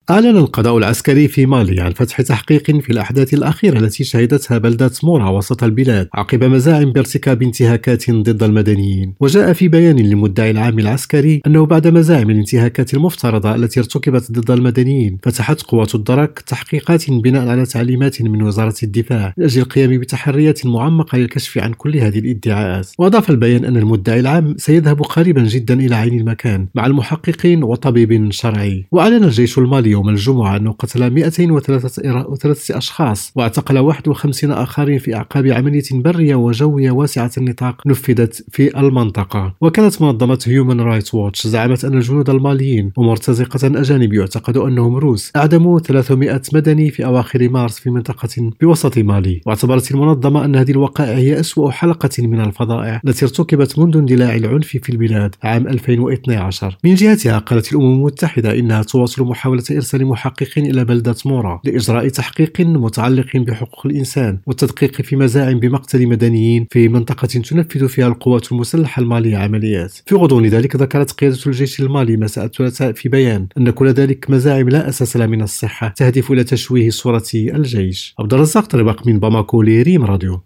أعلن القضاء العسكري في مالي عن فتح تحقيق في الأحداث الأخيرة التي شهدتها بلدة مورا وسط البلاد عقب مزاعم بارتكاب انتهاكات ضد المدنيين. وجاء في بيان للمدعي العام العسكري أنه بعد مزاعم الانتهاكات المفترضة التي ارتكبت ضد المدنيين فتحت قوات الدرك تحقيقات بناء على تعليمات من وزارة الدفاع من أجل القيام بتحريات معمقة للكشف عن كل هذه الادعاءات. وأضاف البيان أن المدعي العام سيذهب قريبا جدا إلى عين المكان مع المحققين وطبيب شرعي. وأعلن الجيش المالي يوم الجمعة أنه قتل 203 أشخاص واعتقل 51 آخرين في أعقاب عملية برية وجوية واسعة النطاق نفذت في المنطقة. وكانت منظمة هيومان رايتس ووتش زعمت أن الجنود الماليين ومرتزقة أجانب يعتقد أنهم روس أعدموا 300 مدني في أواخر مارس في منطقة بوسط مالي. واعتبرت المنظمة أن هذه الوقائع هي أسوأ حلقة من الفظائع التي ارتكبت منذ اندلاع العنف في البلاد عام 2012. من جهتها قالت الأمم المتحدة إنها تواصل محاولة إرسال محققين إلى بلدة مورا لإجراء تحقيق متعلق بحقوق الإنسان والتدقيق في مزاعم بمقتل مدنيين في منطقة تنفذ فيها القوات المسلحة المالية عمليات. في غضون ذلك ذكرت قيادة الجيش المالي مساء الثلاثاء في بيان أن كل ذلك مزاعم لا أساس لها من الصحة تهدف إلى تشويه صورة الجيش. عبد الرزاق طربق من باماكو لريم راديو.